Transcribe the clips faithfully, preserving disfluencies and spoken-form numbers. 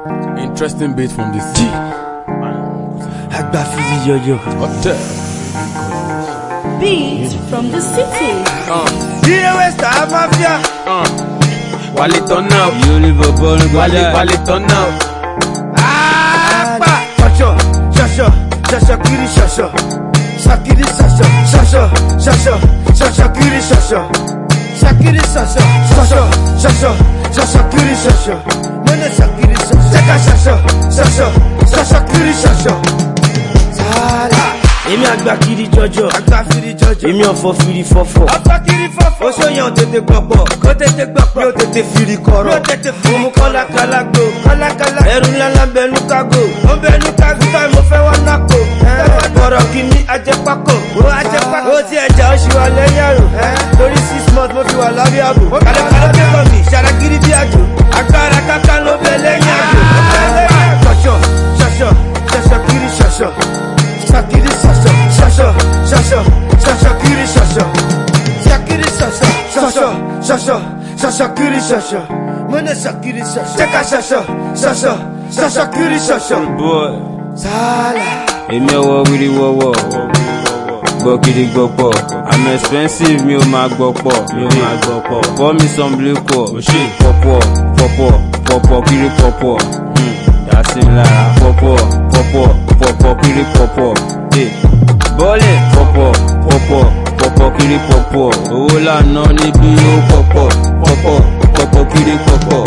Interesting bit from the sea. Agba fili yoyo. Hotel. Beat from the city. Uh. Here West Mafia. Uh. Wale turn up. You live a ball. Wale Wale turn up. Agba. Shasho, shasho, shasho kiri shasho. Shakiri shasho, shasho, shasho, shasho kiri shasho. Shakiri shasho, shasho, shasho, shasho kiri shasho. Mene shakiri shasho. Seka shasho, shasho, shasho kiri shasho. Sala. Èmi àgbà kiri jọjọ, àgbà firi jọjọ. Èmi ọ̀fọ̀ firi fọ́fọ́, ọ̀fọ̀ kiri fọ́fọ́. Ó ṣòyàn tètè gbọ̀pọ̀, kó tètè gbọ̀pọ̀. Mi ò tètè firi kọ̀rọ̀, mi ò tètè firi. Mo mú kọ́lákálá gbò, kọ́lákálá. Ẹrù ńláńlá bẹnu kágò, ó bẹnu kágò. Táì mo fẹ́ wá nákò, bọ̀rọ̀ kì mí ajẹ́pákò, ó ajẹ́pákò. Ó ti ẹja ó ṣì wà lẹ́yìn àrò, torí six months mo fi wà lábẹ́ àbò. Kálọ̀kálọ̀ kẹ́kọ̀ọ́ mi, ṣàràkiri bí àjò. Agbára káká ló bẹ lẹ́yìn àjò. Ṣọ̀ṣọ̀, ṣọ̀ṣọ̀, ṣọ̀ṣọ̀ kiri ṣọ̀ṣọ̀. Shakiri shasho, shasho, shasho, shasho kiri shasho. Shakiri shasho, shasho, shasho, shasho kiri shasho. Mene shakiri shasho. Seka shasho, shasho, shasho kiri shasho. Boy. Sala. Èmi ọwọ́ wíri wọ́wọ́. Gbọ́ kiri gbọ́ pọ̀. I'm expensive, mi ò máa gbọ́ pọ̀. Mi ò máa gbọ́ pọ̀. Pour me some blue pọ̀. Pọ̀pọ̀, pọ̀pọ̀, pọ̀pọ̀ kiri pọ̀pọ̀. Yàtí lára pọ̀pọ̀, pọ̀pọ̀, pọ̀pọ̀ kiri pọ̀pọ̀. Bọ́ọ̀lì pọ̀pọ̀, pọ̀pọ̀, pọ̀pọ̀ kiri pọ̀pọ̀. Owó lànà níbi ó pọ̀pọ̀, pọ̀pọ̀, pọ̀pọ̀ kiri pọ̀pọ̀.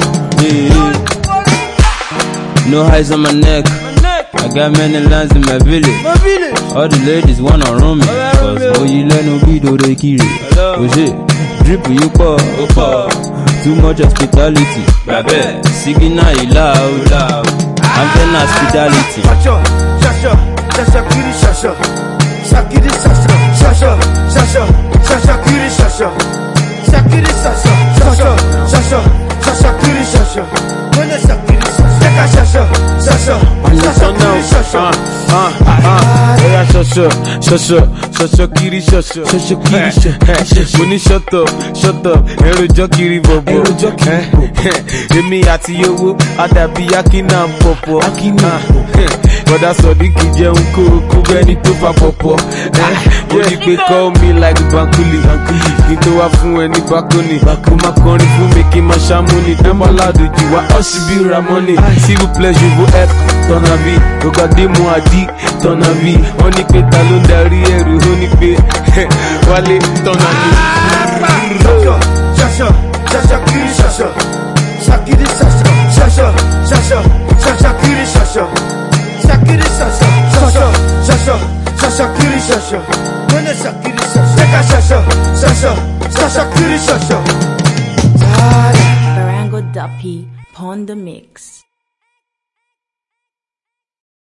No highs on my neck. I got many lands in my village. All the ladies wanna run me. Cause oh you let no be do they kiri. Oh shit, drip you pour, too much hospitality. Babe, signal you loud. Antenna hospitality. Shasho, shasho, shasho kiri shasho. Shakiri shasho, shasho, shasho, shasho kiri shasho. Shakiri shasho, shasho, shasho, shasho kiri shasho. Mene shakiri shasho. Seka shasho, shasho, shasho kiri shasho. Ah, ah, oya shasho, shasho, shasho kiri shasho. Shasho kiri shasho. Mo ní shut up, shut up. Èròjọ́ kiri bọ̀bọ̀. Èròjọ́ kiri bọ̀bọ̀. Èmi àti owó, àdàbí Akínà ń pọ̀pọ̀. Akínà. Bọ́dá Sọ̀díkì jẹun kó kó bẹ́ni tó fa pọ̀pọ̀. Ó ní pé call me like Bankuli. Kí tó wá fún ẹ ní Bákónì. Kó má kọrin fún mi kí n má ṣàmúni. Tó má ládùjù wá ọ̀sì bí Ramoni. S'il vous plaît, je vous aide, ton avis. Regardez-moi dit, ton avis. On ní pé ta ló ń darí ẹrù. Ó ní pé Wálé, ton avis. Shasho, shasho, shasho kiri shasho. Shakiri shasho, shasho, shasho, shasho kiri shasho. Shakiri shasho, shasho, shasho, shasho kiri shasho. Mene shakiri shasho. Seka shasho, shasho, shasho kiri shasho. Barango Duppy, Pon the Mix.